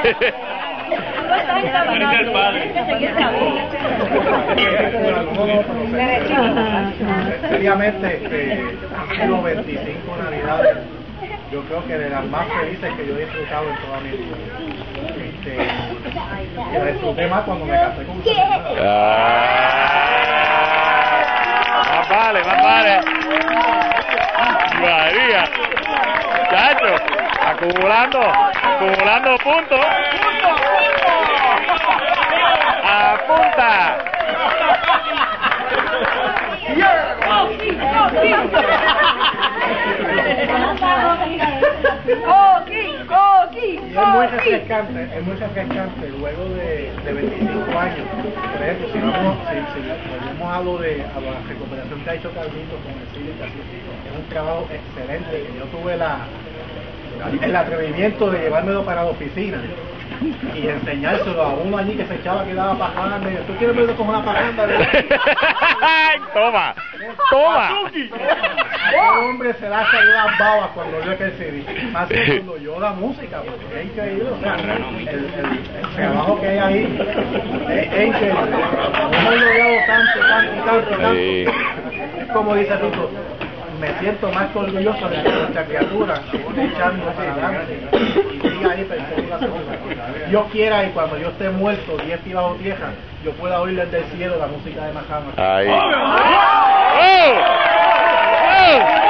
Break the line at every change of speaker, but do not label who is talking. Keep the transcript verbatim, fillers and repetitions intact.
Seriamente, este, han sido veinticinco navidades, yo creo que de las más felices que yo he disfrutado en toda mi vida. Este, que la disfruté más cuando me casé con usted.
Más vale, más vale. María, chacho, acumulando, acumulando puntos. Apunta.
Y es muy refrescante, es muy refrescante luego de, de veinticinco años. Por ejemplo, si vamos, si, si volvemos a lo de a la recuperación que ha hecho Carlito con el cine, es un trabajo excelente, que yo tuve la el atrevimiento de llevármelo para la oficina y enseñárselo a uno allí que se echaba que daba pajanda. ¿Tú quieres verlo con una pajanda?
Toma, toma.
El hombre se da salió las babas cuando vio que C D, más que cuando yo la música, porque es increíble, o sea, el, el, el trabajo que hay ahí es, es increíble. Hemos logrado tanto, tanto, tanto, tanto.
Sí.
Es como dice Tito, me siento más orgulloso de que nuestra criatura esté echando para adelante y siga ahí pensando la cosa. Yo quiera y cuando yo esté muerto, diez pies bajo tierra, yo pueda oír desde el cielo la música de Majama.
Ahí. ¡Oh! ¡Oh!